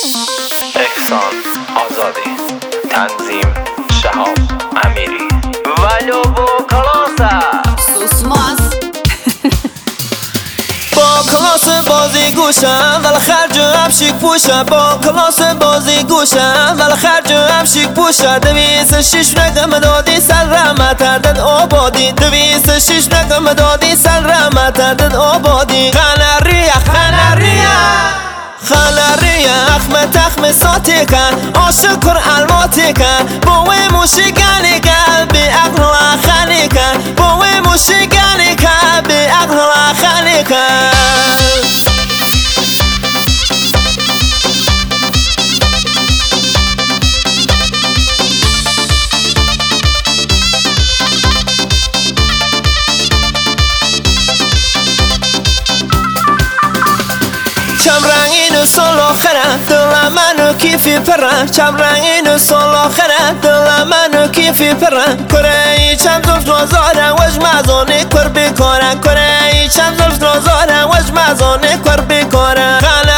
احسان آزادی، تنظیم شهاب امیری، ولو با کلاسه سوسماس با کلاس بازی گوشم ولی خرج هم شیک پوشه. با کلاس بازی گوشم ولی خرج هم شیک پوشه. 206 رقم دادی سر رحمت تردد آبادی. 206 رقم دادی سر رحمت تردد آبادی. خنریه اخم تخم ساتی کن عاشق کن الماتی کن. بوی موشیگانی کن بی اقل خانی کن. بوی موشیگانی کن بی اقل خانی کن. چم رنگین سال آخره دل منو کیفی پره. چم رنگین سال آخره دل منو کیفی پره. کره ای چم زلف نازاره وش مزانه کر بیکاره. کره ای چم زلف نازاره وش مزانه کر بیکاره.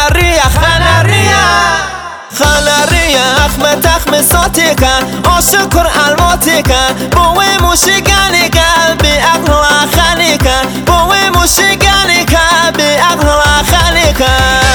خنریه اخم تخم ساتی کن عاشق کن الماتی کن. بوی موشیگانی کن بی اقل خانی کن. بوی موشیگانی کن بی اقل خانی کن.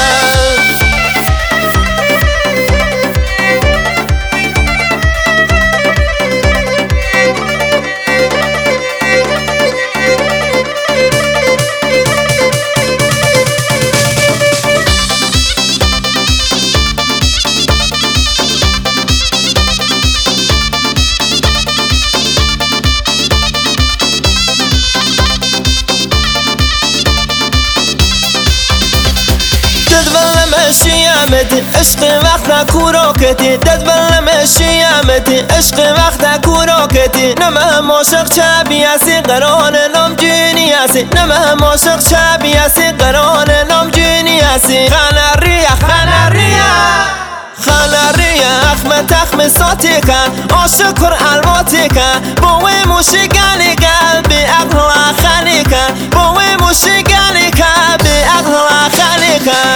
مشیامتی عشق وقت کوراکتی. دد مشیامتی عشق وقت کوراکتی. نمه عاشق چابیاسی قران نام جونیاسی. نمه عاشق چابیاسی قران نام جونیاسی. خنریه اخم تخم ساتی کن عاشق کن الماتی کن. بوی موشیگانی کن بی اقل خانی کن. بوی موشیگانی کن بی اقل خانی کن.